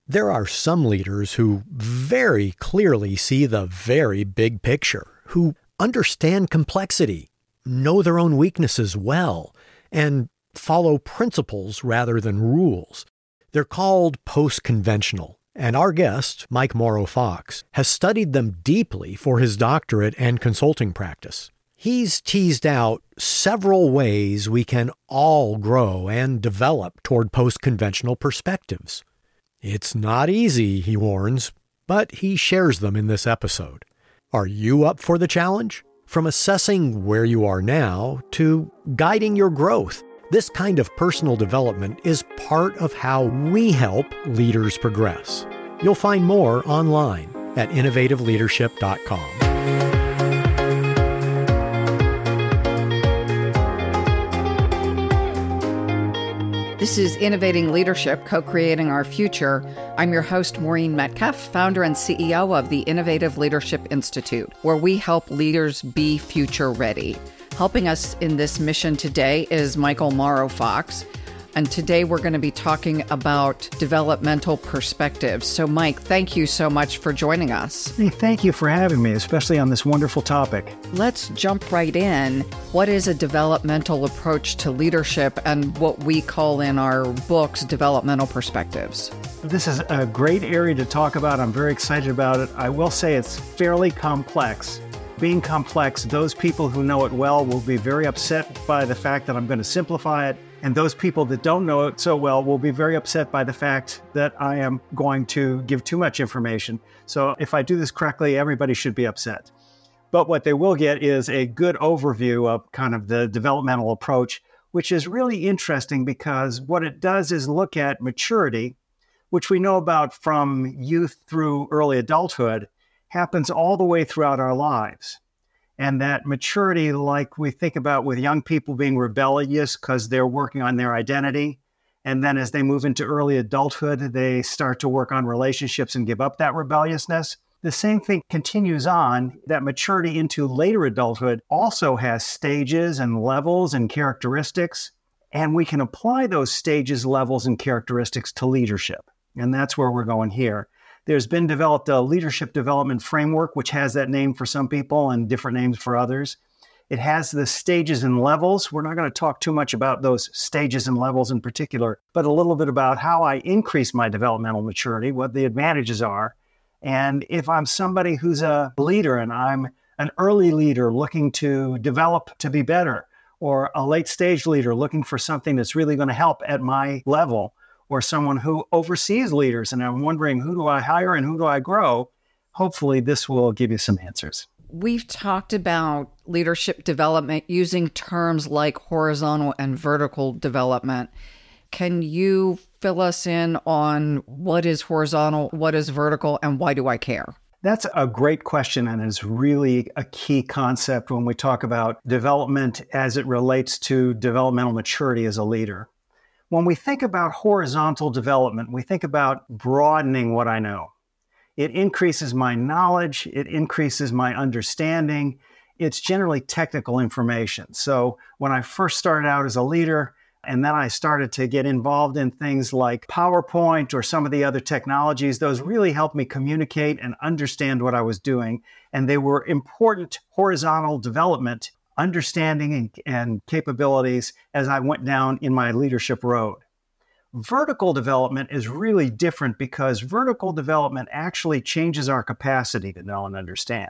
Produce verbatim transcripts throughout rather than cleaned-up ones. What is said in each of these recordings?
There are some leaders who very clearly see the very big picture, who understand complexity, know their own weaknesses well, and follow principles rather than rules. They're called post-conventional, and our guest, Mike Morrow Fox, has studied them deeply for his doctorate and consulting practice. He's teased out several ways we can all grow and develop toward post-conventional perspectives. It's not easy, he warns, but he shares them in this episode. Are you up for the challenge? From assessing where you are now to guiding your growth, this kind of personal development is part of how we help leaders progress. You'll find more online at innovative leadership dot com. This is Innovating Leadership, Co-Creating Our Future. I'm your host, Maureen Metcalf, founder and C E O of the Innovative Leadership Institute, where we help leaders be future ready. Helping us in this mission today is Michael Morrow Fox. And today we're going to be talking about developmental perspectives. So Mike, thank you so much for joining us. Hey, thank you for having me, especially on this wonderful topic. Let's jump right in. What is a developmental approach to leadership and what we call in our books developmental perspectives? This is a great area to talk about. I'm very excited about it. I will say it's fairly complex. Being complex, those people who know it well will be very upset by the fact that I'm going to simplify it. And those people that don't know it so well will be very upset by the fact that I am going to give too much information. So if I do this correctly, everybody should be upset. But what they will get is a good overview of kind of the developmental approach, which is really interesting because what it does is look at maturity, which we know about from youth through early adulthood, happens all the way throughout our lives. And that maturity, like we think about with young people being rebellious because they're working on their identity. And then as they move into early adulthood, they start to work on relationships and give up that rebelliousness. The same thing continues on. That maturity into later adulthood also has stages and levels and characteristics. And we can apply those stages, levels, and characteristics to leadership. And that's where we're going here. There's been developed a leadership development framework, which has that name for some people and different names for others. It has the stages and levels. We're not going to talk too much about those stages and levels in particular, but a little bit about how I increase my developmental maturity, what the advantages are. And if I'm somebody who's a leader and I'm an early leader looking to develop to be better, or a late stage leader looking for something that's really going to help at my level, or someone who oversees leaders, and I'm wondering, who do I hire and who do I grow? Hopefully this will give you some answers. We've talked about leadership development using terms like horizontal and vertical development. Can you fill us in on what is horizontal, what is vertical, and why do I care? That's a great question and is really a key concept when we talk about development as it relates to developmental maturity as a leader. When we think about horizontal development, we think about broadening what I know. It increases my knowledge, it increases my understanding. It's generally technical information. So when I first started out as a leader, and then I started to get involved in things like PowerPoint or some of the other technologies, those really helped me communicate and understand what I was doing. And they were important horizontal development understanding and, and capabilities as I went down in my leadership road. Vertical development is really different because vertical development actually changes our capacity to know and understand.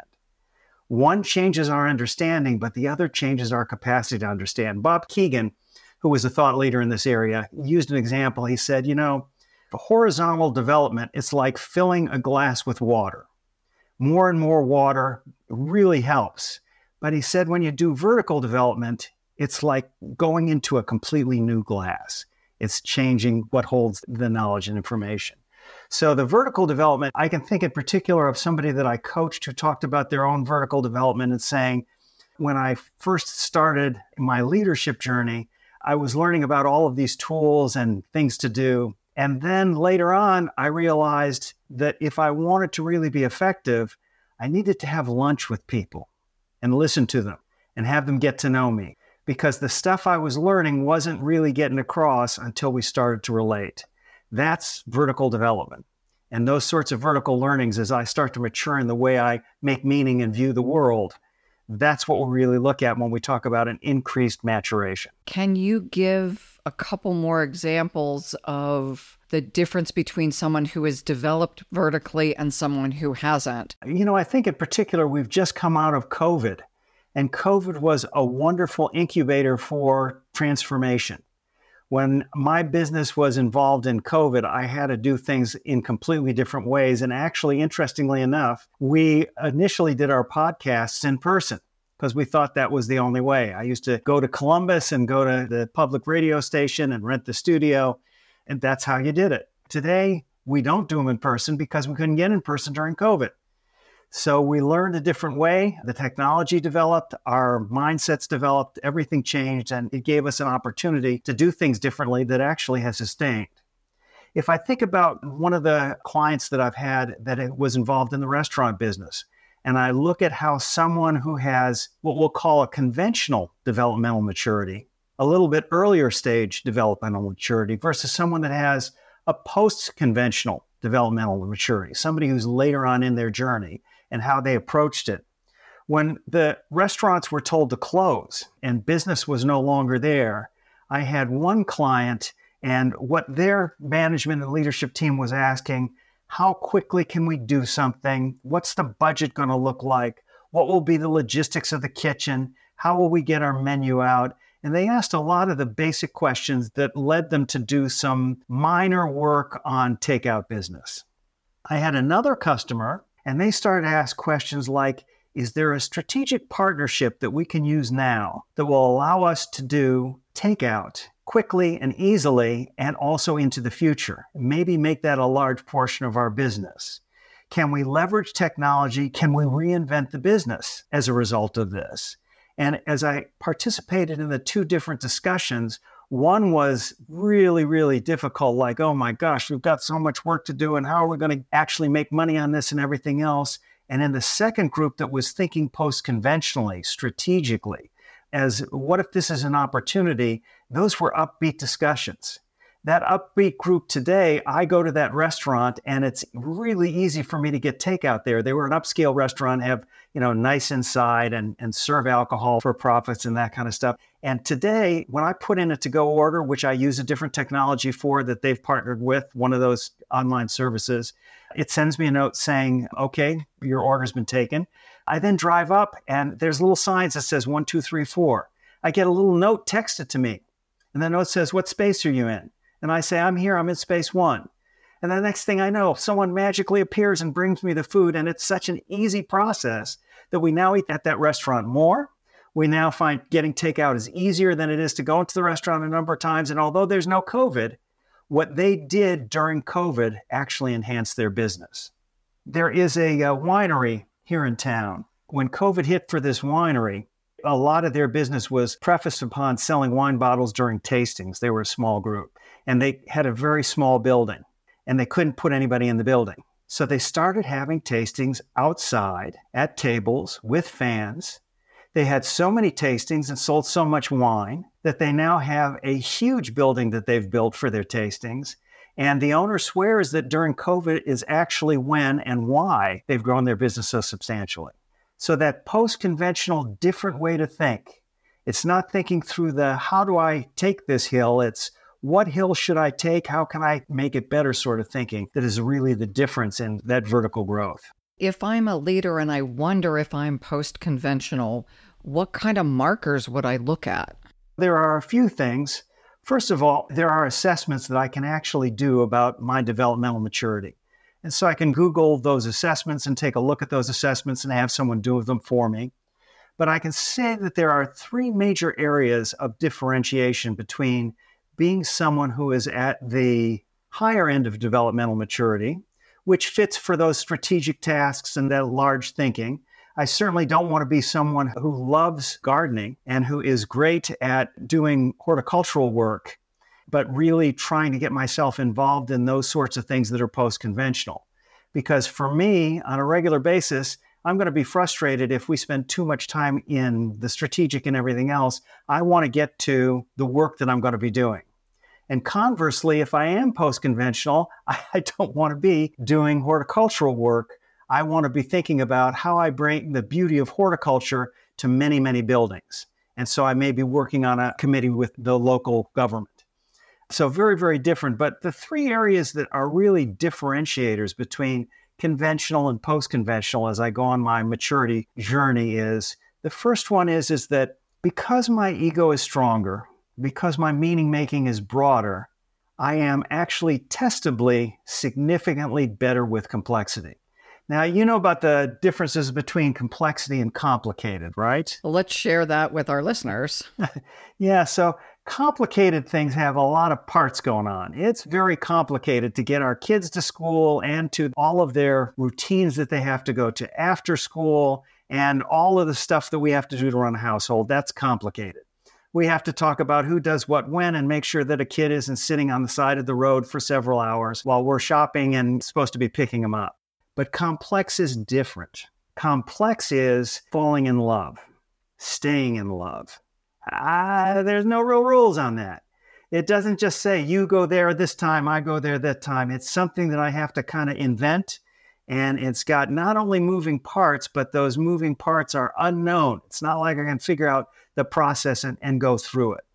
One changes our understanding, but the other changes our capacity to understand. Bob Keegan, who was a thought leader in this area, used an example. He said, you know, for horizontal development, it's like filling a glass with water. More and more water really helps. But he said when you do vertical development, it's like going into a completely new glass. It's changing what holds the knowledge and information. So the vertical development, I can think in particular of somebody that I coached who talked about their own vertical development and saying, when I first started my leadership journey, I was learning about all of these tools and things to do. And then later on, I realized that if I wanted to really be effective, I needed to have lunch with people and listen to them and have them get to know me, because the stuff I was learning wasn't really getting across until we started to relate. That's vertical development. And those sorts of vertical learnings, as I start to mature in the way I make meaning and view the world, that's what we really look at when we talk about an increased maturation. Can you give a couple more examples of the difference between someone who is developed vertically and someone who hasn't? You know, I think in particular, we've just come out of COVID, and COVID was a wonderful incubator for transformation. When my business was involved in COVID, I had to do things in completely different ways. And actually, interestingly enough, we initially did our podcasts in person because we thought that was the only way. I used to go to Columbus and go to the public radio station and rent the studio, and that's how you did it. Today, we don't do them in person because we couldn't get in person during COVID. So we learned a different way. The technology developed, our mindsets developed, everything changed, and it gave us an opportunity to do things differently that actually has sustained. If I think about one of the clients that I've had that was involved in the restaurant business, and I look at how someone who has what we'll call a conventional developmental maturity, a little bit earlier stage developmental maturity versus someone that has a post-conventional developmental maturity, somebody who's later on in their journey, and how they approached it. When the restaurants were told to close and business was no longer there, I had one client, and what their management and leadership team was asking, how quickly can we do something? What's the budget going to look like? What will be the logistics of the kitchen? How will we get our menu out? And they asked a lot of the basic questions that led them to do some minor work on takeout business. I had another customer, and they started to ask questions like, is there a strategic partnership that we can use now that will allow us to do takeout quickly and easily and also into the future? Maybe make that a large portion of our business. Can we leverage technology? Can we reinvent the business as a result of this? And as I participated in the two different discussions, one was really, really difficult, like, oh my gosh, we've got so much work to do, and how are we going to actually make money on this and everything else? And in the second group that was thinking post-conventionally, strategically, as what if this is an opportunity, those were upbeat discussions. That upbeat group today, I go to that restaurant and it's really easy for me to get takeout there. They were an upscale restaurant, have, you know, nice inside and, and serve alcohol for profits and that kind of stuff. And today, when I put in a to-go order, which I use a different technology for that they've partnered with, one of those online services, it sends me a note saying, okay, your order's been taken. I then drive up and there's little signs that says one, two, three, four. I get a little note texted to me. And the note says, what space are you in? And I say, I'm here, I'm in space one. And the next thing I know, someone magically appears and brings me the food. And it's such an easy process that we now eat at that restaurant more. We now find getting takeout is easier than it is to go into the restaurant a number of times. And although there's no COVID, what they did during COVID actually enhanced their business. There is a, a winery here in town. When COVID hit for this winery, a lot of their business was prefaced upon selling wine bottles during tastings. They were a small group, and they had a very small building, and they couldn't put anybody in the building. So they started having tastings outside at tables with fans. They had so many tastings and sold so much wine that they now have a huge building that they've built for their tastings. And the owner swears that during COVID is actually when and why they've grown their business so substantially. So that post-conventional different way to think, it's not thinking through the, how do I take this hill? It's what hill should I take? How can I make it better sort of thinking that is really the difference in that vertical growth. If I'm a leader and I wonder if I'm post-conventional, what kind of markers would I look at? There are a few things. First of all, there are assessments that I can actually do about my developmental maturity. And so I can Google those assessments and take a look at those assessments and have someone do them for me. But I can say that there are three major areas of differentiation between being someone who is at the higher end of developmental maturity, which fits for those strategic tasks and that large thinking. I certainly don't want to be someone who loves gardening and who is great at doing horticultural work, but really trying to get myself involved in those sorts of things that are post-conventional. Because for me, on a regular basis, I'm going to be frustrated if we spend too much time in the strategic and everything else. I want to get to the work that I'm going to be doing. And conversely, if I am post-conventional, I, I don't want to be doing horticultural work. I want to be thinking about how I bring the beauty of horticulture to many, many buildings. And so I may be working on a committee with the local government. So very, very different. But the three areas that are really differentiators between conventional and post-conventional as I go on my maturity journey is, the first one is, is that because my ego is stronger, because my meaning making is broader, I am actually testably significantly better with complexity. Now, you know about the differences between complexity and complicated, right? Well, let's share that with our listeners. Yeah, so complicated things have a lot of parts going on. It's very complicated to get our kids to school and to all of their routines that they have to go to after school and all of the stuff that we have to do to run a household. That's complicated. We have to talk about who does what when and make sure that a kid isn't sitting on the side of the road for several hours while we're shopping and supposed to be picking them up. But complex is different. Complex is falling in love, staying in love. Ah, there's no real rules on that. It doesn't just say you go there this time, I go there that time. It's something that I have to kind of invent. And it's got not only moving parts, but those moving parts are unknown. It's not like I can figure out the process and, and go through it.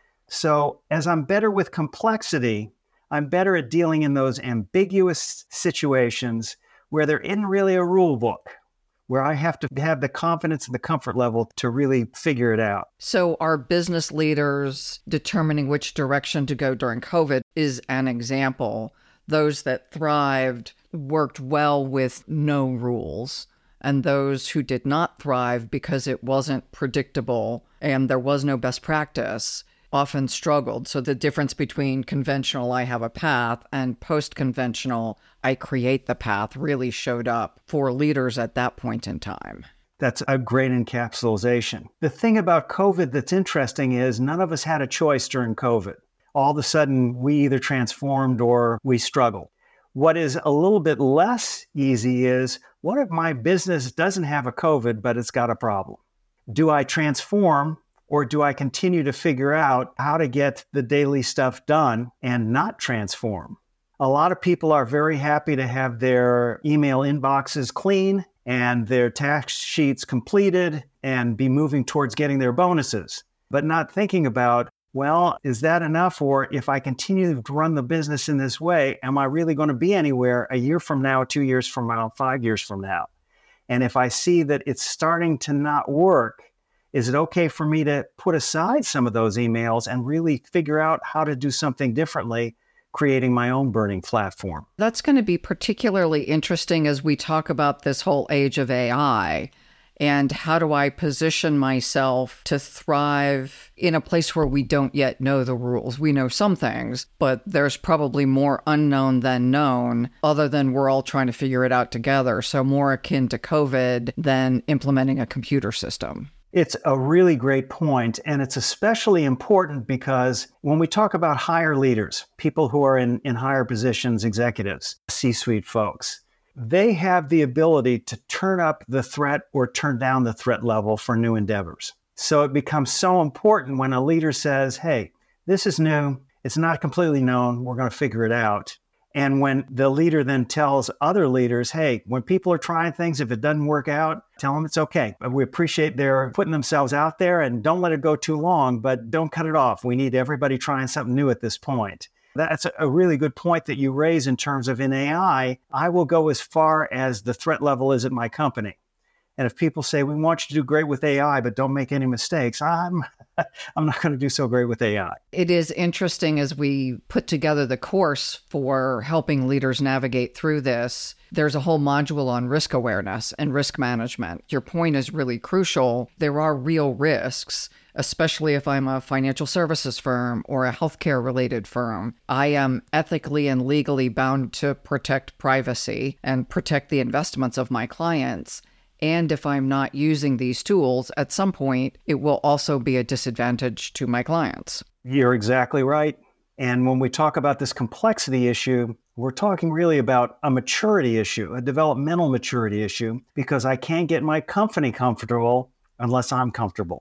So as I'm better with complexity, I'm better at dealing in those ambiguous situations where there isn't really a rule book, where I have to have the confidence and the comfort level to really figure it out. So our business leaders determining which direction to go during COVID is an example. Those that thrived worked well with no rules, and those who did not thrive because it wasn't predictable and there was no best practice often struggled. So the difference between conventional, I have a path, and post-conventional, I create the path, really showed up for leaders at that point in time. That's a great encapsulation. The thing about COVID that's interesting is none of us had a choice during COVID. All of a sudden, we either transformed or we struggled. What is a little bit less easy is, what if my business doesn't have a COVID, but it's got a problem? Do I transform, or do I continue to figure out how to get the daily stuff done and not transform? A lot of people are very happy to have their email inboxes clean and their tax sheets completed and be moving towards getting their bonuses, but not thinking about, well, is that enough? Or if I continue to run the business in this way, am I really going to be anywhere a year from now, two years from now, five years from now? And if I see that it's starting to not work, is it okay for me to put aside some of those emails and really figure out how to do something differently, creating my own burning platform? That's going to be particularly interesting as we talk about this whole age of A I. And how do I position myself to thrive in a place where we don't yet know the rules? We know some things, but there's probably more unknown than known, other than we're all trying to figure it out together. So more akin to COVID than implementing a computer system. It's a really great point, and it's especially important because when we talk about higher leaders, people who are in, in higher positions, executives, C-suite folks, they have the ability to turn up the threat or turn down the threat level for new endeavors. So it becomes so important when a leader says, hey, this is new, it's not completely known, we're going to figure it out. And when the leader then tells other leaders, hey, when people are trying things, if it doesn't work out, tell them it's okay. We appreciate their putting themselves out there and don't let it go too long, but don't cut it off. We need everybody trying something new at this point. That's a really good point that you raise in terms of in A I, I will go as far as the threat level is at my company. And if people say, we want you to do great with A I, but don't make any mistakes, I'm I'm not going to do so great with A I. It is interesting as we put together the course for helping leaders navigate through this. There's a whole module on risk awareness and risk management. Your point is really crucial. There are real risks, especially if I'm a financial services firm or a healthcare related firm. I am ethically and legally bound to protect privacy and protect the investments of my clients. And if I'm not using these tools, at some point, it will also be a disadvantage to my clients. You're exactly right. And when we talk about this complexity issue, we're talking really about a maturity issue, a developmental maturity issue, because I can't get my company comfortable unless I'm comfortable.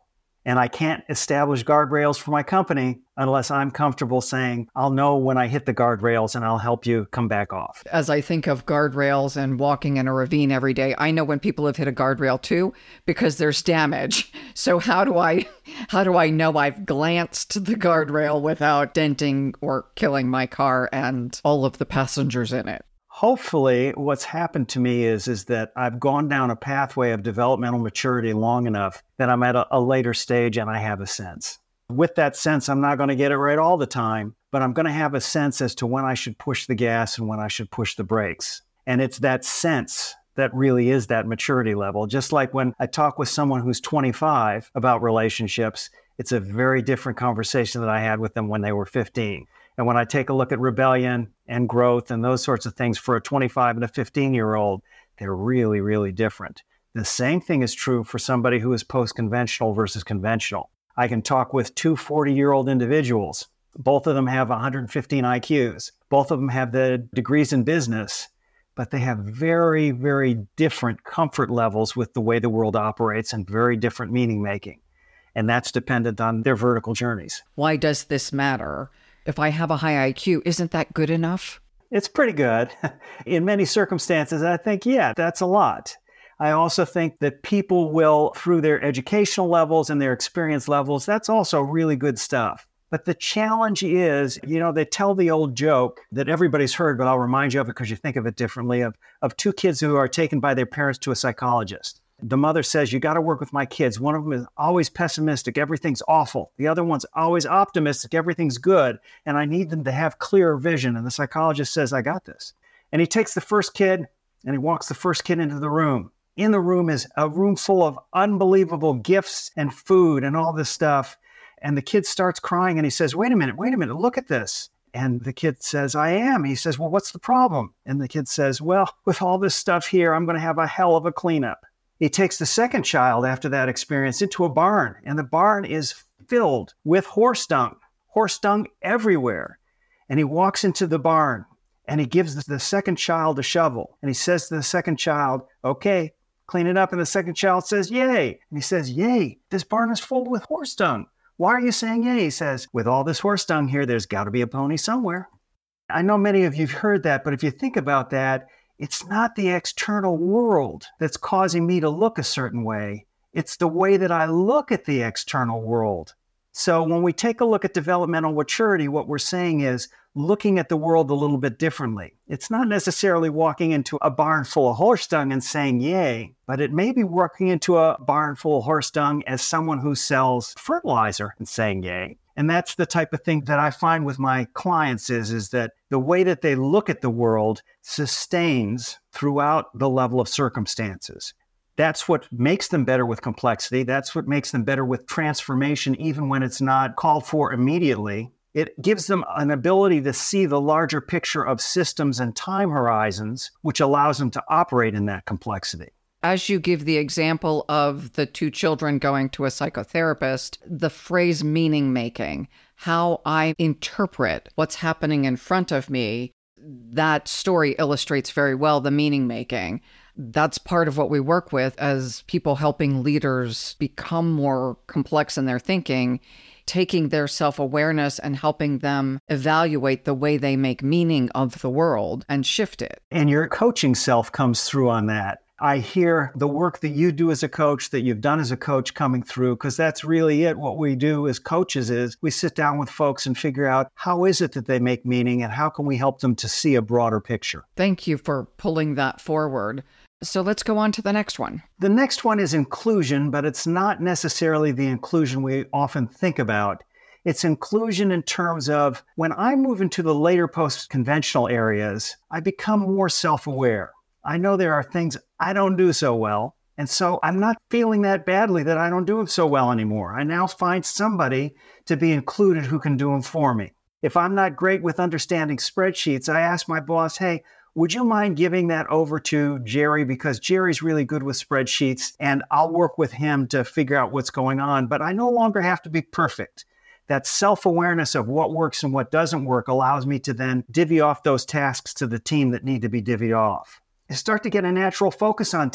And I can't establish guardrails for my company unless I'm comfortable saying, I'll know when I hit the guardrails and I'll help you come back off. As I think of guardrails and walking in a ravine every day, I know when people have hit a guardrail too, because there's damage. So how do I, how do I know I've glanced the guardrail without denting or killing my car and all of the passengers in it? Hopefully, what's happened to me is, is that I've gone down a pathway of developmental maturity long enough that I'm at a, a later stage and I have a sense. With that sense, I'm not going to get it right all the time, but I'm going to have a sense as to when I should push the gas and when I should push the brakes. And it's that sense that really is that maturity level. Just like when I talk with someone who's twenty-five about relationships, it's a very different conversation that I had with them when they were fifteen. And when I take a look at rebellion and growth and those sorts of things for a twenty-five and a fifteen-year-old, they're really, really different. The same thing is true for somebody who is post-conventional versus conventional. I can talk with two forty-year-old individuals. Both of them have one hundred fifteen I Qs. Both of them have the degrees in business, but they have very, very different comfort levels with the way the world operates and very different meaning making. And that's dependent on their vertical journeys. Why does this matter? If I have a high I Q, isn't that good enough? It's pretty good. In many circumstances, I think, yeah, that's a lot. I also think that people will, through their educational levels and their experience levels, that's also really good stuff. But the challenge is, you know, they tell the old joke that everybody's heard, but I'll remind you of it because you think of it differently, of, of two kids who are taken by their parents to a psychologist. The mother says, you got to work with my kids. One of them is always pessimistic. Everything's awful. The other one's always optimistic. Everything's good. And I need them to have clearer vision. And the psychologist says, I got this. And he takes the first kid and he walks the first kid into the room. In the room is a room full of unbelievable gifts and food and all this stuff. And the kid starts crying and he says, wait a minute, wait a minute, look at this. And the kid says, I am. He says, well, what's the problem? And the kid says, well, with all this stuff here, I'm going to have a hell of a cleanup. He takes the second child after that experience into a barn, and the barn is filled with horse dung, horse dung everywhere. And he walks into the barn and he gives the second child a shovel. And he says to the second child, okay, clean it up. And the second child says, yay. And he says, yay, this barn is full with horse dung. Why are you saying yay? He says, with all this horse dung here, there's got to be a pony somewhere. I know many of you have heard that, but if you think about that, it's not the external world that's causing me to look a certain way. It's the way that I look at the external world. So when we take a look at developmental maturity, what we're saying is looking at the world a little bit differently. It's not necessarily walking into a barn full of horse dung and saying yay, but it may be walking into a barn full of horse dung as someone who sells fertilizer and saying yay. And that's the type of thing that I find with my clients is, is that the way that they look at the world sustains throughout the level of circumstances. That's what makes them better with complexity. That's what makes them better with transformation, even when it's not called for immediately. It gives them an ability to see the larger picture of systems and time horizons, which allows them to operate in that complexity. As you give the example of the two children going to a psychotherapist, the phrase meaning making, how I interpret what's happening in front of me, that story illustrates very well the meaning making. That's part of what we work with as people helping leaders become more complex in their thinking, taking their self-awareness and helping them evaluate the way they make meaning of the world and shift it. And your coaching self comes through on that. I hear the work that you do as a coach, that you've done as a coach coming through, because that's really it. What we do as coaches is we sit down with folks and figure out how is it that they make meaning and how can we help them to see a broader picture. Thank you for pulling that forward. So let's go on to the next one. The next one is inclusion, but it's not necessarily the inclusion we often think about. It's inclusion in terms of when I move into the later post-conventional areas, I become more self-aware. I know there are things I don't do so well, and so I'm not feeling that badly that I don't do them so well anymore. I now find somebody to be included who can do them for me. If I'm not great with understanding spreadsheets, I ask my boss, hey, would you mind giving that over to Jerry? Because Jerry's really good with spreadsheets, and I'll work with him to figure out what's going on. But I no longer have to be perfect. That self-awareness of what works and what doesn't work allows me to then divvy off those tasks to the team that need to be divvied off. I start to get a natural focus on team.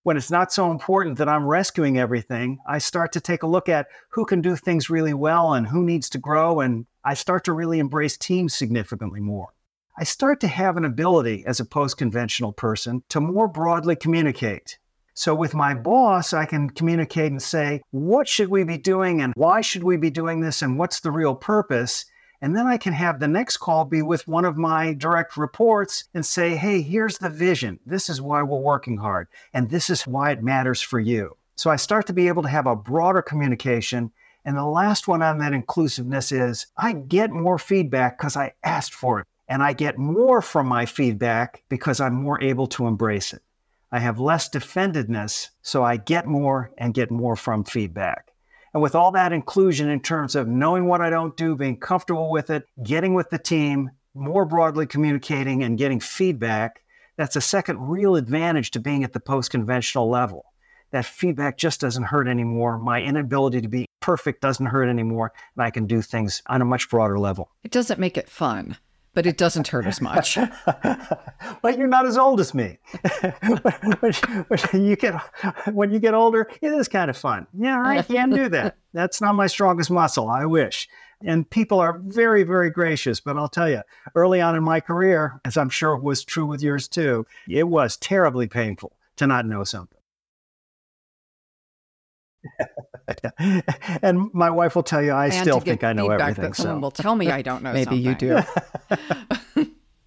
When it's not so important that I'm rescuing everything, I start to take a look at who can do things really well and who needs to grow, and I start to really embrace teams significantly more. I start to have an ability as a post-conventional person to more broadly communicate. So with my boss, I can communicate and say, what should we be doing and why should we be doing this and what's the real purpose? And then I can have the next call be with one of my direct reports and say, hey, here's the vision. This is why we're working hard. And this is why it matters for you. So I start to be able to have a broader communication. And the last one on that inclusiveness is I get more feedback because I asked for it. And I get more from my feedback because I'm more able to embrace it. I have less defendedness, so I get more and get more from feedback. And with all that inclusion in terms of knowing what I don't do, being comfortable with it, getting with the team, more broadly communicating and getting feedback, that's a second real advantage to being at the post-conventional level. That feedback just doesn't hurt anymore. My inability to be perfect doesn't hurt anymore, and I can do things on a much broader level. It doesn't make it fun, but it doesn't hurt as much. But you're not as old as me. when, you get, when you get older, it is kind of fun. Yeah, I can do that. That's not my strongest muscle, I wish. And people are very, very gracious. But I'll tell you, early on in my career, as I'm sure it was true with yours too, it was terribly painful to not know something. And my wife will tell you, I and still think I know everything. That someone so. will tell me I don't know Maybe something. you do.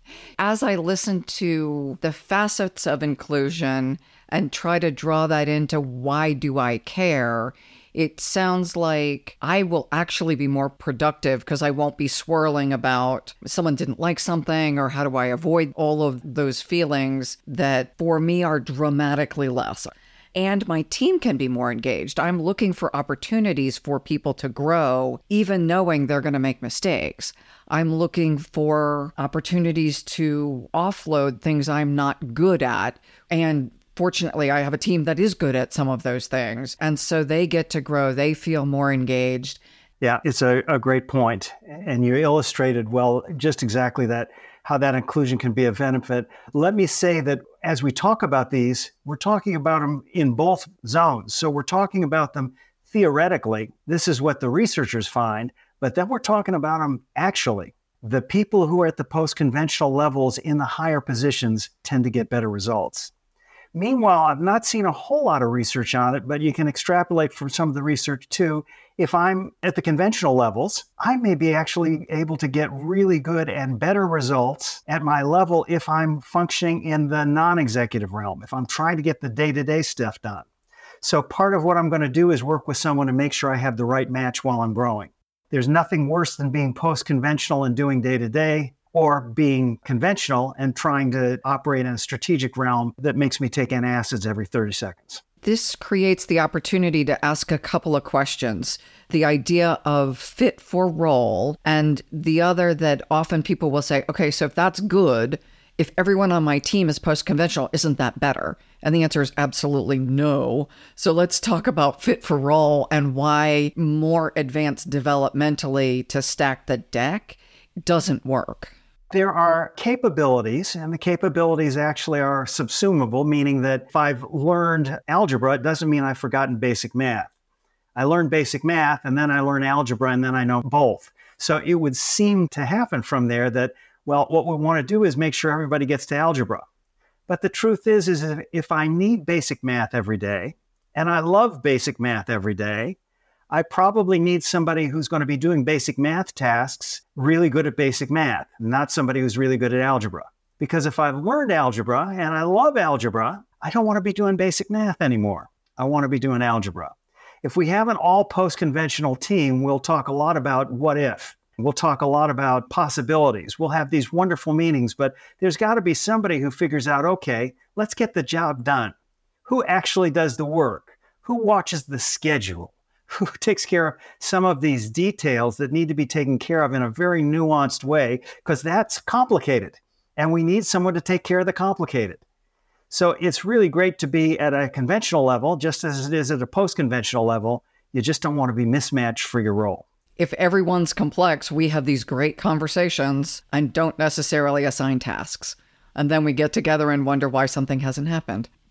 As I listen to the facets of inclusion and try to draw that into why do I care, it sounds like I will actually be more productive because I won't be swirling about someone didn't like something or how do I avoid all of those feelings that for me are dramatically less. And my team can be more engaged. I'm looking for opportunities for people to grow, even knowing they're going to make mistakes. I'm looking for opportunities to offload things I'm not good at. And fortunately, I have a team that is good at some of those things. And so they get to grow. They feel more engaged. Yeah, it's a, a great point. And you illustrated well just exactly that, how that inclusion can be a benefit. Let me say that as we talk about these, we're talking about them in both zones. So we're talking about them theoretically. This is what the researchers find, but then we're talking about them actually. The people who are at the post-conventional levels in the higher positions tend to get better results. Meanwhile, I've not seen a whole lot of research on it, but you can extrapolate from some of the research too. If I'm at the conventional levels, I may be actually able to get really good and better results at my level if I'm functioning in the non-executive realm, if I'm trying to get the day-to-day stuff done. So part of what I'm going to do is work with someone to make sure I have the right match while I'm growing. There's nothing worse than being post-conventional and doing day-to-day, or being conventional and trying to operate in a strategic realm that makes me take antacids every thirty seconds. This creates the opportunity to ask a couple of questions. The idea of fit for role, and the other that often people will say, okay, so if that's good, if everyone on my team is post-conventional, isn't that better? And the answer is absolutely no. So let's talk about fit for role and why more advanced developmentally to stack the deck doesn't work. There are capabilities, and the capabilities actually are subsumable, meaning that if I've learned algebra, it doesn't mean I've forgotten basic math. I learned basic math, and then I learn algebra, and then I know both. So it would seem to happen from there that, well, what we want to do is make sure everybody gets to algebra. But the truth is, is if I need basic math every day, and I love basic math every day, I probably need somebody who's going to be doing basic math tasks really good at basic math, not somebody who's really good at algebra. Because if I've learned algebra and I love algebra, I don't want to be doing basic math anymore. I want to be doing algebra. If we have an all post-conventional team, we'll talk a lot about what if. We'll talk a lot about possibilities. We'll have these wonderful meetings, but there's got to be somebody who figures out, okay, let's get the job done. Who actually does the work? Who watches the schedule? Who takes care of some of these details that need to be taken care of in a very nuanced way, because that's complicated. And we need someone to take care of the complicated. So it's really great to be at a conventional level, just as it is at a post-conventional level. You just don't want to be mismatched for your role. If everyone's complex, we have these great conversations and don't necessarily assign tasks. And then we get together and wonder why something hasn't happened.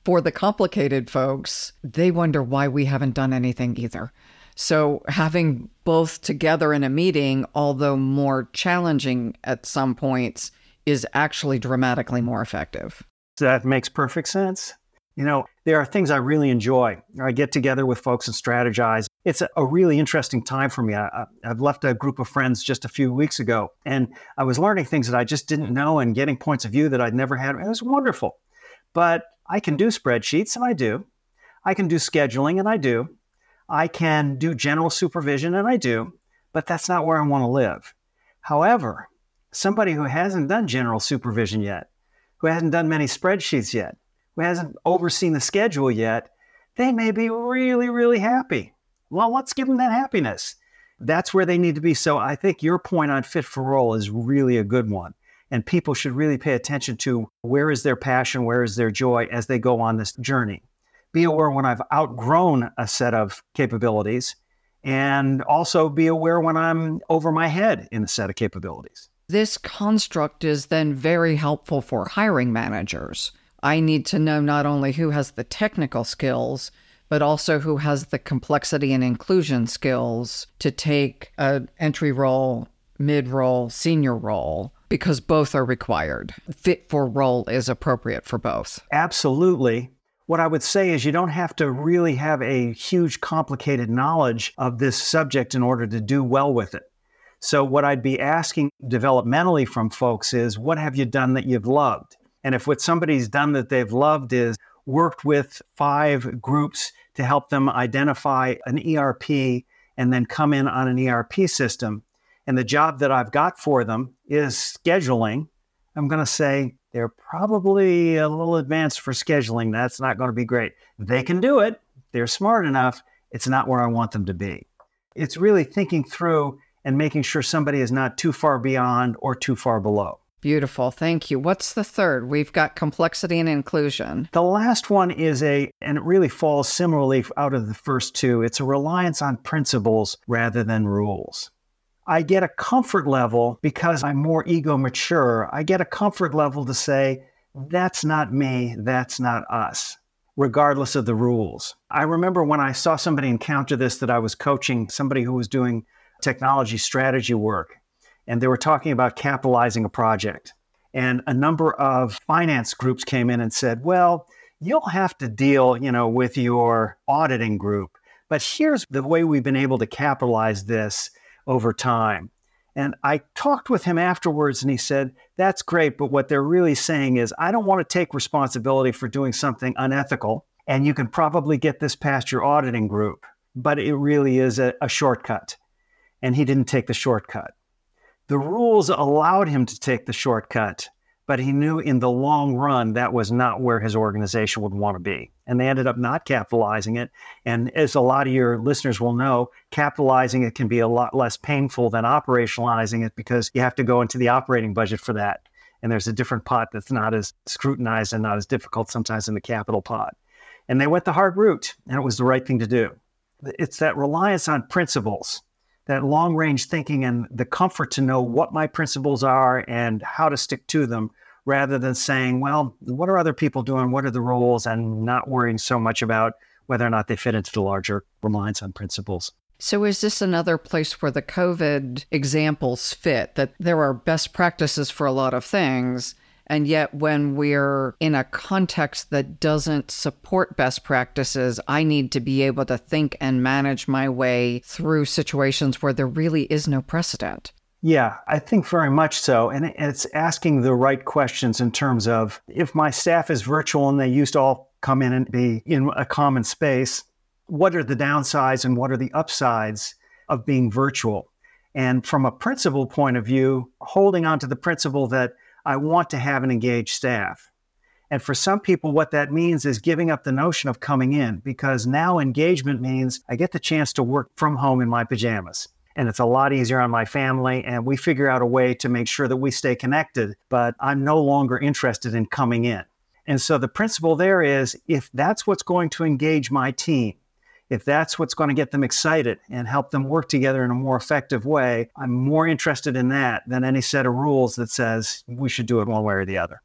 For the complicated folks, they wonder why we haven't done anything either. So having both together in a meeting, although more challenging at some points, is actually dramatically more effective. That makes perfect sense. You know, there are things I really enjoy. I get together with folks and strategize. It's a, a really interesting time for me. I, I've left a group of friends just a few weeks ago, and I was learning things that I just didn't know and getting points of view that I'd never had. It was wonderful. But I can do spreadsheets, and I do. I can do scheduling, and I do. I can do general supervision, and I do. But that's not where I want to live. However, somebody who hasn't done general supervision yet, who hasn't done many spreadsheets yet, who hasn't overseen the schedule yet, they may be really, really happy. Well, let's give them that happiness. That's where they need to be. So I think your point on fit for role is really a good one. And people should really pay attention to where is their passion, where is their joy as they go on this journey. Be aware when I've outgrown a set of capabilities, and also be aware when I'm over my head in a set of capabilities. This construct is then very helpful for hiring managers. I need to know not only who has the technical skills, but also who has the complexity and inclusion skills to take an entry role, mid-role, senior role, because both are required. Fit for role is appropriate for both. Absolutely. What I would say is you don't have to really have a huge, complicated knowledge of this subject in order to do well with it. So what I'd be asking developmentally from folks is, what have you done that you've loved? And if what somebody's done that they've loved is worked with five groups to help them identify an E R P and then come in on an E R P system, and the job that I've got for them is scheduling, I'm going to say they're probably a little advanced for scheduling. That's not going to be great. They can do it. They're smart enough. It's not where I want them to be. It's really thinking through and making sure somebody is not too far beyond or too far below. Beautiful. Thank you. What's the third? We've got complexity and inclusion. The last one is a, and it really falls similarly out of the first two, it's a reliance on principles rather than rules. I get a comfort level because I'm more ego mature. I get a comfort level to say, that's not me, that's not us, regardless of the rules. I remember when I saw somebody encounter this, that I was coaching somebody who was doing technology strategy work, and they were talking about capitalizing a project. And a number of finance groups came in and said, well, you'll have to deal, you know, with your auditing group, but here's the way we've been able to capitalize this over time. And I talked with him afterwards, and he said, that's great, but what they're really saying is, I don't want to take responsibility for doing something unethical, and you can probably get this past your auditing group, but it really is a, a shortcut. And he didn't take the shortcut. The rules allowed him to take the shortcut, but he knew in the long run that was not where his organization would want to be. And they ended up not capitalizing it. And as a lot of your listeners will know, capitalizing it can be a lot less painful than operationalizing it, because you have to go into the operating budget for that. And there's a different pot that's not as scrutinized and not as difficult sometimes in the capital pot. And they went the hard route, and it was the right thing to do. It's that reliance on principles, that long-range thinking, and the comfort to know what my principles are and how to stick to them, rather than saying, well, what are other people doing? What are the rules? And not worrying so much about whether or not they fit into the larger reliance on principles. So is this another place where the COVID examples fit, that there are best practices for a lot of things, and yet when we're in a context that doesn't support best practices, I need to be able to think and manage my way through situations where there really is no precedent? Yeah, I think very much so. And it's asking the right questions in terms of, if my staff is virtual and they used to all come in and be in a common space, what are the downsides and what are the upsides of being virtual? And from a principle point of view, holding on to the principle that I want to have an engaged staff. And for some people, what that means is giving up the notion of coming in, because now engagement means I get the chance to work from home in my pajamas. And it's a lot easier on my family, and we figure out a way to make sure that we stay connected, but I'm no longer interested in coming in. And so the principle there is, if that's what's going to engage my team, if that's what's going to get them excited and help them work together in a more effective way, I'm more interested in that than any set of rules that says we should do it one way or the other.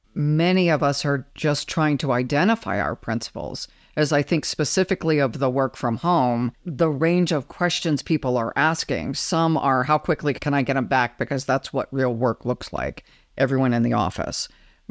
many of us are just trying to identify our principles. As I think specifically of the work from home, the range of questions people are asking, some are, how quickly can I get them back? Because that's what real work looks like, everyone in the office.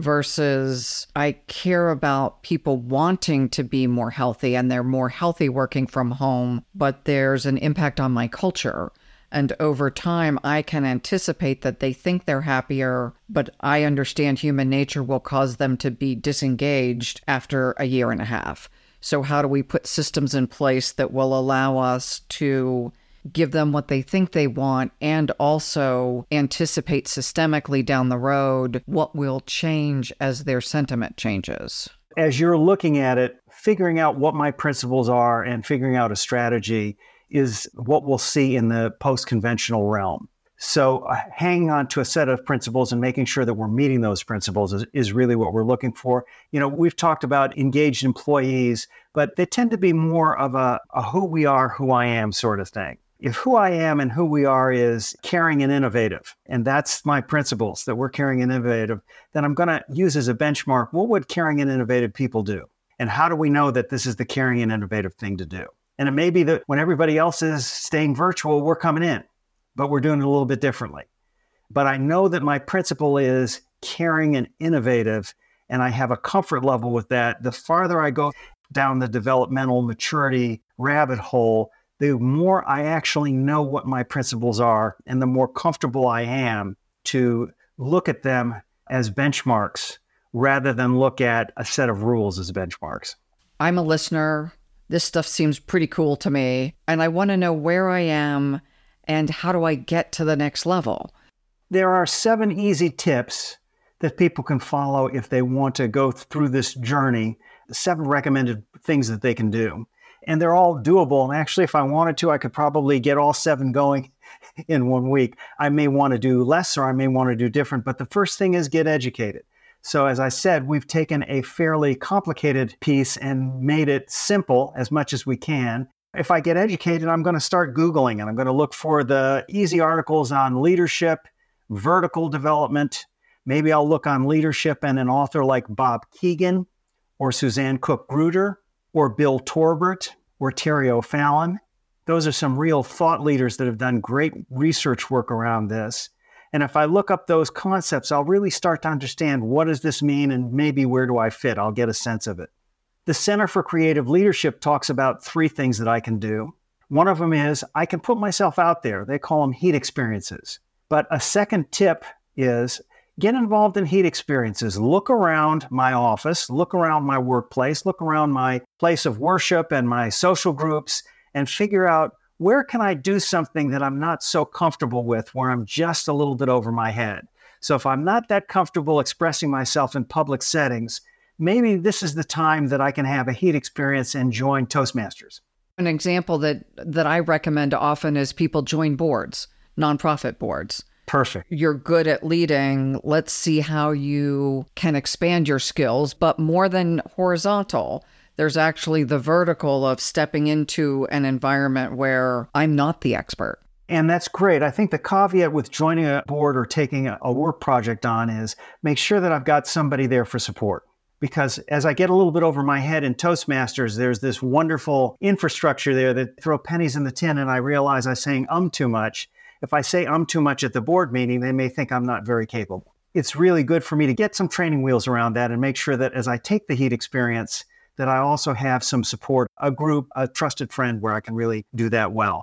Versus, I care about people wanting to be more healthy and they're more healthy working from home, but there's an impact on my culture. And over time, I can anticipate that they think they're happier, but I understand human nature will cause them to be disengaged after a year and a half. So how do we put systems in place that will allow us to give them what they think they want and also anticipate systemically down the road what will change as their sentiment changes? As you're looking at it, figuring out what my principles are and figuring out a strategy is what we'll see in the post-conventional realm. So uh, hanging on to a set of principles and making sure that we're meeting those principles is, is really what we're looking for. You know, we've talked about engaged employees, but they tend to be more of a, a who we are, who I am sort of thing. If who I am and who we are is caring and innovative, and that's my principles, that we're caring and innovative, then I'm going to use as a benchmark, what would caring and innovative people do? And how do we know that this is the caring and innovative thing to do? And it may be that when everybody else is staying virtual, we're coming in, but we're doing it a little bit differently. But I know that my principle is caring and innovative, and I have a comfort level with that. The farther I go down the developmental maturity rabbit hole, the more I actually know what my principles are, and the more comfortable I am to look at them as benchmarks rather than look at a set of rules as benchmarks. I'm a listener. This stuff seems pretty cool to me, and I want to know where I am and how do I get to the next level. There are seven easy tips that people can follow if they want to go through this journey, seven recommended things that they can do. And they're all doable. And actually, if I wanted to, I could probably get all seven going in one week. I may want to do less or I may want to do different. But the first thing is get educated. So as I said, we've taken a fairly complicated piece and made it simple as much as we can. If I get educated, I'm going to start Googling and I'm going to look for the easy articles on leadership, vertical development. Maybe I'll look on leadership and an author like Bob Keegan or Suzanne Cook-Gruder or Bill Torbert or Terry O'Fallon. Those are some real thought leaders that have done great research work around this. And if I look up those concepts, I'll really start to understand what does this mean and maybe where do I fit? I'll get a sense of it. The Center for Creative Leadership talks about three things that I can do. One of them is I can put myself out there. They call them heat experiences. But a second tip is get involved in heat experiences. Look around my office, look around my workplace, look around my place of worship and my social groups and figure out where can I do something that I'm not so comfortable with, where I'm just a little bit over my head. So if I'm not that comfortable expressing myself in public settings, maybe this is the time that I can have a heat experience and join Toastmasters. An example that, that I recommend often is people join boards, nonprofit boards. Perfect. You're good at leading. Let's see how you can expand your skills, but more than horizontal, there's actually the vertical of stepping into an environment where I'm not the expert. And that's great. I think the caveat with joining a board or taking a, a work project on is make sure that I've got somebody there for support. Because as I get a little bit over my head in Toastmasters, there's this wonderful infrastructure there that throw pennies in the tin, and I realize I'm saying um too much. If I say um too much at the board meeting, they may think I'm not very capable. It's really good for me to get some training wheels around that and make sure that as I take the heat experience, that I also have some support, a group, a trusted friend where I can really do that well.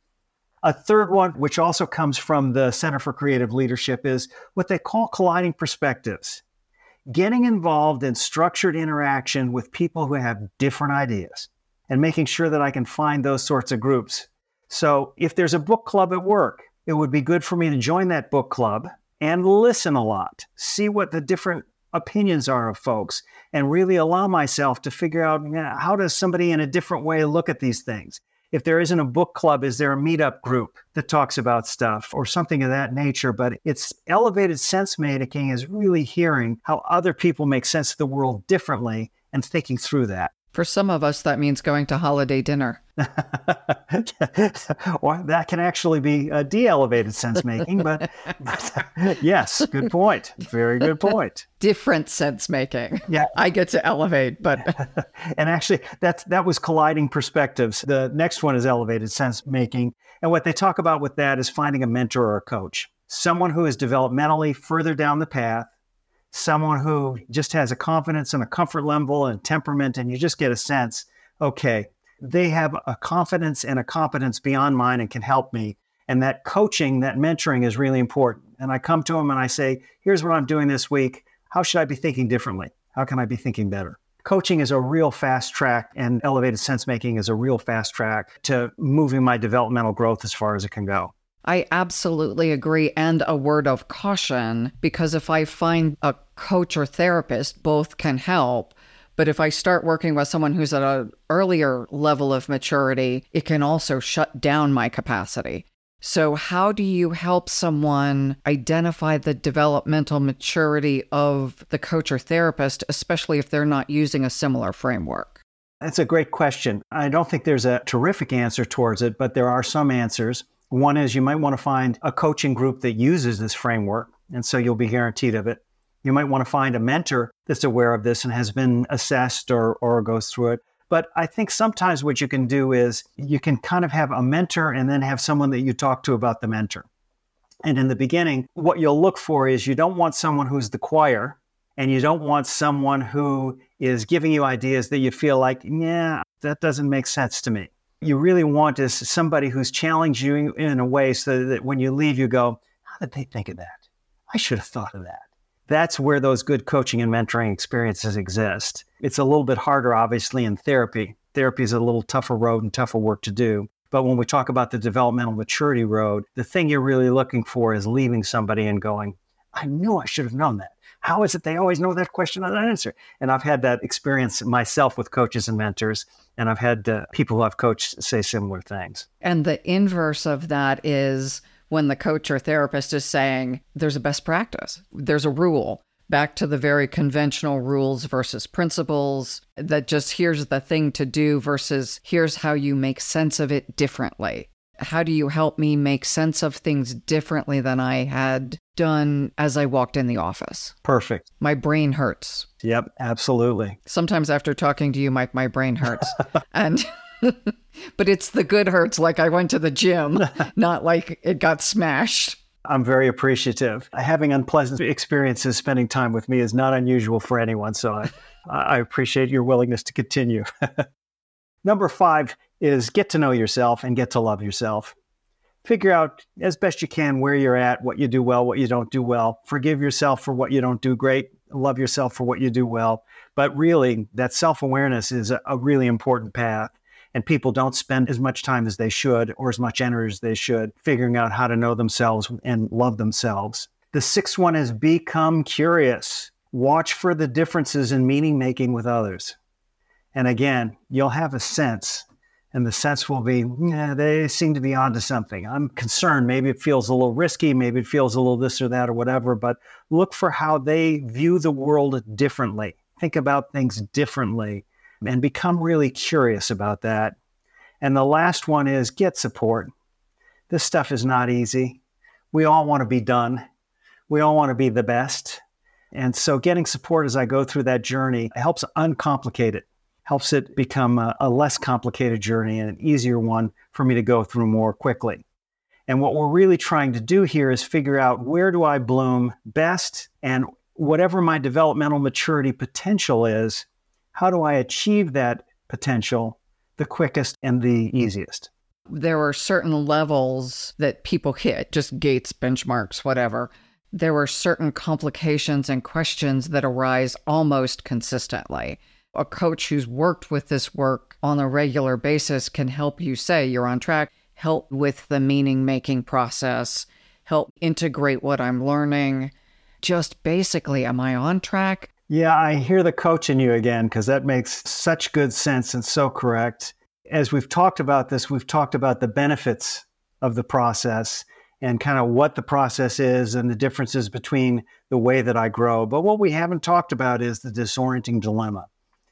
A third one, which also comes from the Center for Creative Leadership, is what they call colliding perspectives. Getting involved in structured interaction with people who have different ideas and making sure that I can find those sorts of groups. So if there's a book club at work, it would be good for me to join that book club and listen a lot, see what the different opinions are of folks, and really allow myself to figure out, you know, how does somebody in a different way look at these things? If there isn't a book club, is there a meetup group that talks about stuff or something of that nature? But it's elevated sense making is really hearing how other people make sense of the world differently and thinking through that. For some of us, that means going to holiday dinner. Well, that can actually be a de-elevated sense making, but, but yes, good point. Very good point. Different sense making. Yeah. I get to elevate, but... And actually, that's, that was colliding perspectives. The next one is elevated sense making. And what they talk about with that is finding a mentor or a coach, someone who is developmentally further down the path, someone who just has a confidence and a comfort level and temperament, and you just get a sense, okay, they have a confidence and a competence beyond mine and can help me. And that coaching, that mentoring is really important. And I come to them and I say, here's what I'm doing this week. How should I be thinking differently? How can I be thinking better? Coaching is a real fast track, and elevated sense making is a real fast track to moving my developmental growth as far as it can go. I absolutely agree. And a word of caution, because if I find a coach or therapist, both can help. But if I start working with someone who's at an earlier level of maturity, it can also shut down my capacity. So how do you help someone identify the developmental maturity of the coach or therapist, especially if they're not using a similar framework? That's a great question. I don't think there's a terrific answer towards it, but there are some answers. One is you might want to find a coaching group that uses this framework, and so you'll be guaranteed of it. You might want to find a mentor that's aware of this and has been assessed or, or goes through it. But I think sometimes what you can do is you can kind of have a mentor and then have someone that you talk to about the mentor. And in the beginning, what you'll look for is you don't want someone who's the choir, and you don't want someone who is giving you ideas that you feel like, yeah, that doesn't make sense to me. You really want is somebody who's challenging you in a way so that when you leave, you go, how did they think of that? I should have thought of that. That's where those good coaching and mentoring experiences exist. It's a little bit harder, obviously, in therapy. Therapy is a little tougher road and tougher work to do. But when we talk about the developmental maturity road, the thing you're really looking for is leaving somebody and going, I knew I should have known that. How is it they always know that question and that answer? And I've had that experience myself with coaches and mentors, and I've had uh, people who I've coached say similar things. And the inverse of that is when the coach or therapist is saying, there's a best practice, there's a rule, back to the very conventional rules versus principles, that just here's the thing to do versus here's how you make sense of it differently. How do you help me make sense of things differently than I had done as I walked in the office? Perfect. My brain hurts. Yep, absolutely. Sometimes after talking to you, Mike, my brain hurts. and But it's the good hurts, like I went to the gym, not like it got smashed. I'm very appreciative. Having unpleasant experiences spending time with me is not unusual for anyone, so I, I appreciate your willingness to continue. Number five is get to know yourself and get to love yourself. Figure out as best you can where you're at, what you do well, what you don't do well. Forgive yourself for what you don't do great. Love yourself for what you do well. But really, that self-awareness is a, a really important path. And people don't spend as much time as they should or as much energy as they should figuring out how to know themselves and love themselves. The sixth one is become curious. Watch for the differences in meaning making with others. And again, you'll have a sense, and the sense will be, yeah, they seem to be onto something. I'm concerned. Maybe it feels a little risky. Maybe it feels a little this or that or whatever, but look for how they view the world differently. Think about things differently and become really curious about that. And the last one is get support. This stuff is not easy. We all want to be done. We all want to be the best. And so getting support as I go through that journey helps uncomplicate it. Helps it become a, a less complicated journey and an easier one for me to go through more quickly. And what we're really trying to do here is figure out where do I bloom best, and whatever my developmental maturity potential is, how do I achieve that potential the quickest and the easiest? There were certain levels that people hit, just gates, benchmarks, whatever. There were certain complications and questions that arise almost consistently. A coach who's worked with this work on a regular basis can help you say you're on track, help with the meaning-making process, help integrate what I'm learning. Just basically, am I on track? Yeah, I hear the coach in you again, because that makes such good sense and so correct. As we've talked about this, we've talked about the benefits of the process and kind of what the process is and the differences between the way that I grow. But what we haven't talked about is the disorienting dilemma.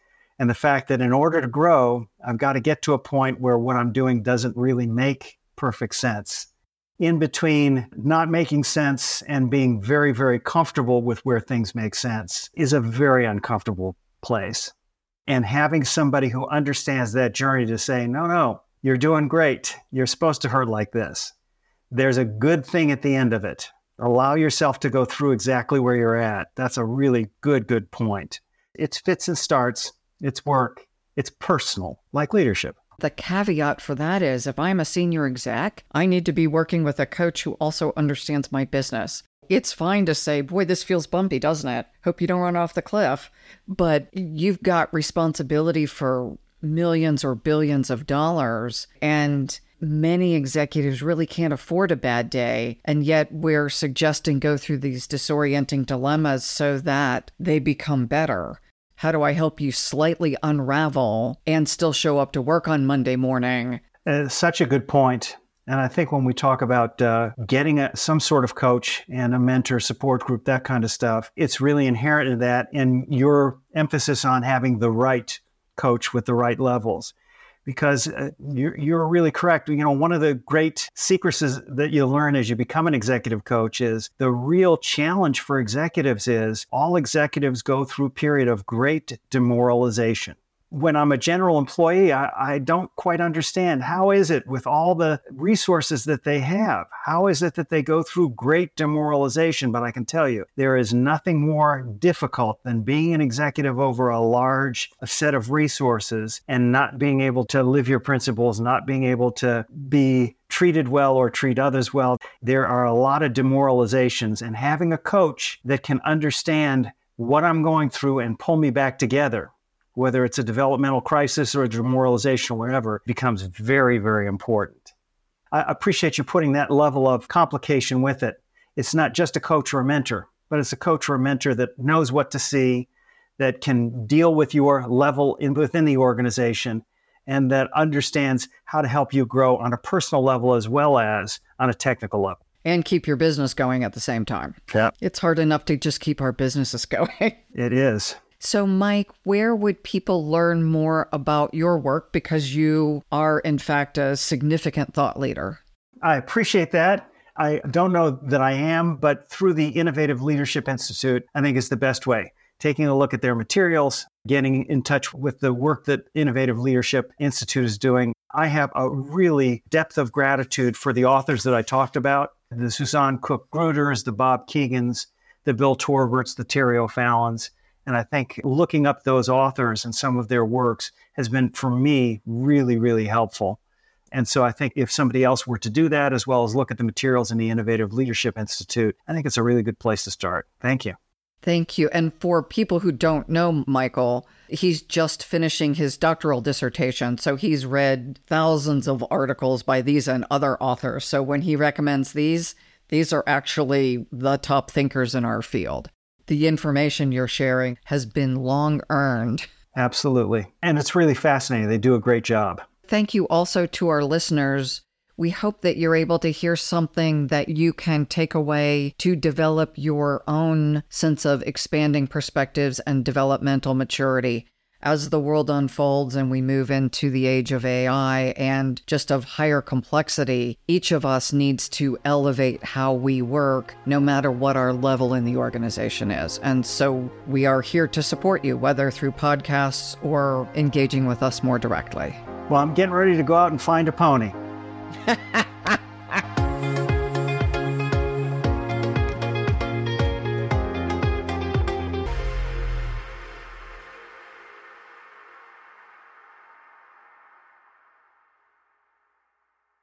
And the fact that in order to grow, I've got to get to a point where what I'm doing doesn't really make perfect sense. In between not making sense and being very, very comfortable with where things make sense is a very uncomfortable place. And having somebody who understands that journey to say, no, no, you're doing great. You're supposed to hurt like this. There's a good thing at the end of it. Allow yourself to go through exactly where you're at. That's a really good, good point. It's fits and starts. It's work. It's personal, like leadership. The caveat for that is if I'm a senior exec, I need to be working with a coach who also understands my business. It's fine to say, boy, this feels bumpy, doesn't it? Hope you don't run off the cliff. But you've got responsibility for millions or billions of dollars, and many executives really can't afford a bad day. And yet we're suggesting go through these disorienting dilemmas so that they become better. How do I help you slightly unravel and still show up to work on Monday morning? Uh, such a good point. And I think when we talk about uh, getting a, some sort of coach and a mentor support group, that kind of stuff, it's really inherent in that, and your emphasis on having the right coach with the right levels. Because uh, you're, you're really correct. You know, one of the great secrets that you learn as you become an executive coach is the real challenge for executives is all executives go through a period of great demoralization. When I'm a general employee, I, I don't quite understand how is it with all the resources that they have? How is it that they go through great demoralization? But I can tell you, there is nothing more difficult than being an executive over a large set of resources and not being able to live your principles, not being able to be treated well or treat others well. There are a lot of demoralizations, and having a coach that can understand what I'm going through and pull me back together, whether it's a developmental crisis or a demoralization or whatever, becomes very, very important. I appreciate you putting that level of complication with it. It's not just a coach or a mentor, but it's a coach or a mentor that knows what to see, that can deal with your level in, within the organization, and that understands how to help you grow on a personal level as well as on a technical level. And keep your business going at the same time. Yeah. It's hard enough to just keep our businesses going. It is. So, Mike, where would people learn more about your work? Because you are, in fact, a significant thought leader. I appreciate that. I don't know that I am, but through the Innovative Leadership Institute, I think is the best way. Taking a look at their materials, getting in touch with the work that Innovative Leadership Institute is doing. I have a really depth of gratitude for the authors that I talked about, the Suzanne Cook-Gruders, the Bob Keegans, the Bill Torberts, the Terry O'Fallons. And I think looking up those authors and some of their works has been, for me, really, really helpful. And so I think if somebody else were to do that, as well as look at the materials in the Innovative Leadership Institute, I think it's a really good place to start. Thank you. Thank you. And for people who don't know Michael, he's just finishing his doctoral dissertation. So he's read thousands of articles by these and other authors. So when he recommends these, these are actually the top thinkers in our field. The information you're sharing has been long earned. Absolutely. And it's really fascinating. They do a great job. Thank you also to our listeners. We hope that you're able to hear something that you can take away to develop your own sense of expanding perspectives and developmental maturity. As the world unfolds and we move into the age of A I and just of higher complexity, each of us needs to elevate how we work, no matter what our level in the organization is. And so we are here to support you, whether through podcasts or engaging with us more directly. Well, I'm getting ready to go out and find a pony.